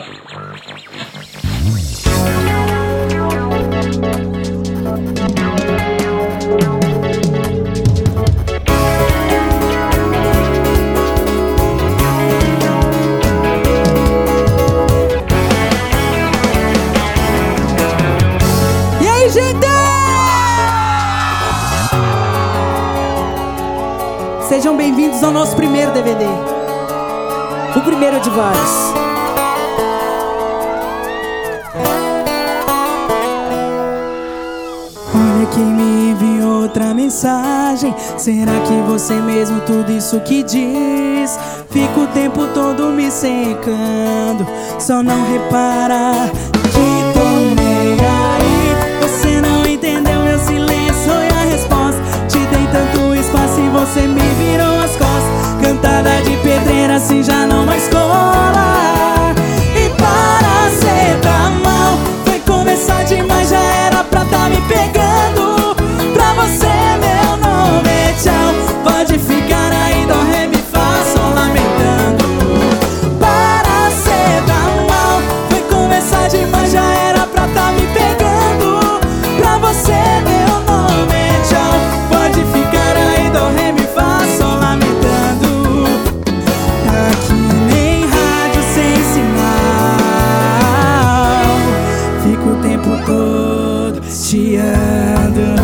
E aí, gente? Sejam bem-vindos ao nosso primeiro DVD. O primeiro de vários. Olha quem me enviou outra mensagem. Será que você mesmo tudo isso que diz? Fico o tempo todo me secando, só não repara que tô nem aí. Você não entendeu meu silêncio e a resposta. Te dei tanto espaço e você me virou as costas. Cantada de pedreira assim já não mais cola. E paracetamol foi começar demais, já era pra tá me pegando. Pra você meu nome é tchau. Pode ficar aí, dó, ré, mi, fá, sol, lamentando. Paracetamol foi começar demais, já era pra tá me pegando. Pra você meu nome é tchau. Pode ficar aí, dó, ré, mi, fá, sol, lamentando. Tá que nem rádio sem sinal. Fico o tempo todo chiando.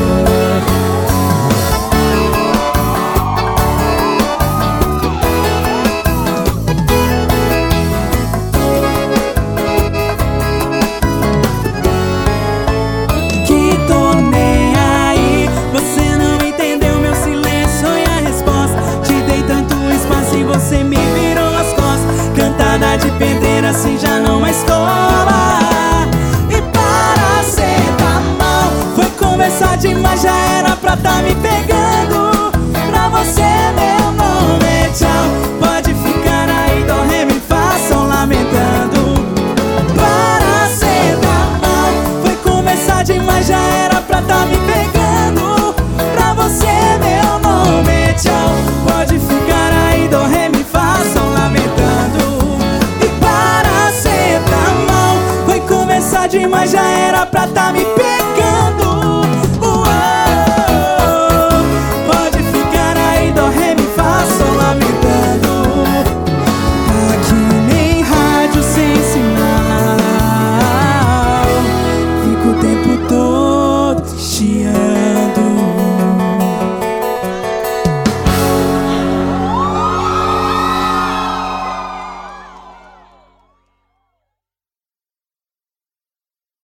Que tô nem aí. Você não entendeu meu silêncio e a resposta. Te dei tanto espaço e você me virou as costas. Cantada de pedreira assim já não mais cola. E paracetamol foi conversar demais, já era pra tá me pegando. Pra você meu nome é tchau. Pode ficar aí, dó, ré, mi, fá, sol, lamentando. Paracetamol foi começar demais, já era pra tá me pegando. Pra você meu nome é tchau. Pode ficar aí, dó, ré, mi, fá, sol, lamentando. E paracetamol foi começar demais, já era pra tá me pegando.